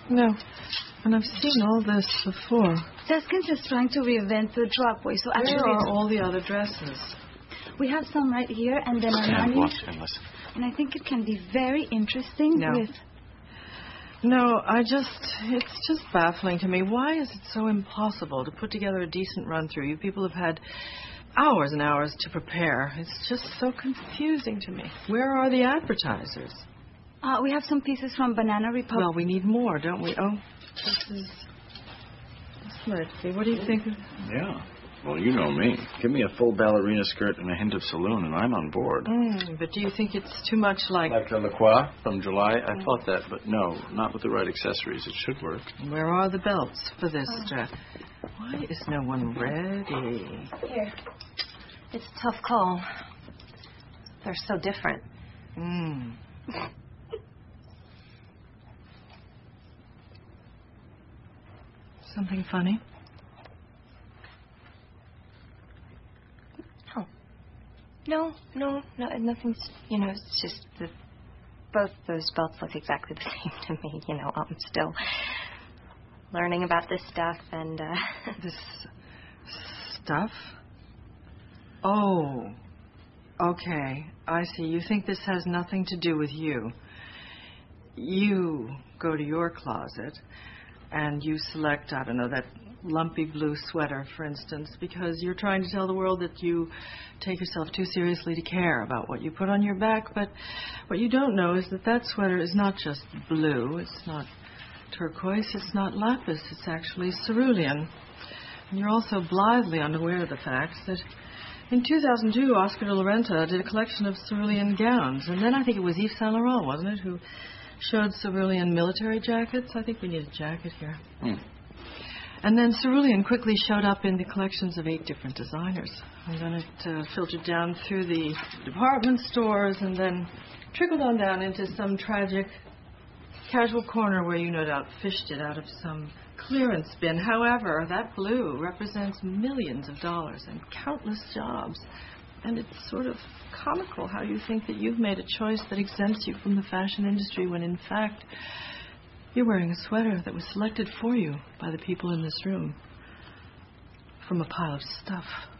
No. And I've seen all this before. Seskin's is trying to reinvent the dropway, so actually... Where are all the other dresses? We have some right here, and then Stand, watch, and listen. And I think it can be very interesting with... No, it's just baffling to me. Why is it so impossible to put together a decent run-through? You people have had hours and hours to prepare. It's just so confusing to me. Where are the advertisers? We have some pieces from Banana Republic. Well, we need more, don't we? Oh, this is Smurfy. What do you think? Yeah. Well, you know me. Give me a full ballerina skirt and a hint of saloon, and I'm on board. But do you think it's too much like... Like a La Croix from July? I thought that, but no, not with the right accessories. It should work. Where are the belts for this dress? Why is no one ready? Here. It's a tough call. They're so different. Something funny? No, nothing's, it's just that both those belts look exactly the same to me, I'm still learning about this stuff and, This stuff? Oh, okay, I see. You think this has nothing to do with you. You go to your closet and you select, I don't know, that lumpy blue sweater, for instance, because you're trying to tell the world that you take yourself too seriously to care about what you put on your back. But what you don't know is that that sweater is not just blue. It's not turquoise. It's not lapis. It's actually cerulean. And you're also blithely unaware of the fact that in 2002, Oscar de la Renta did a collection of cerulean gowns. And then I think it was Yves Saint Laurent, wasn't it, who showed cerulean military jackets? I think we need a jacket here. And then cerulean quickly showed up in the collections of 8 different designers. And then it filtered down through the department stores and then trickled on down into some tragic casual corner where you no doubt fished it out of some clearance bin. However, that blue represents millions of dollars and countless jobs. And it's sort of comical how you think that you've made a choice that exempts you from the fashion industry when in fact... you're wearing a sweater that was selected for you by the people in this room from a pile of stuff.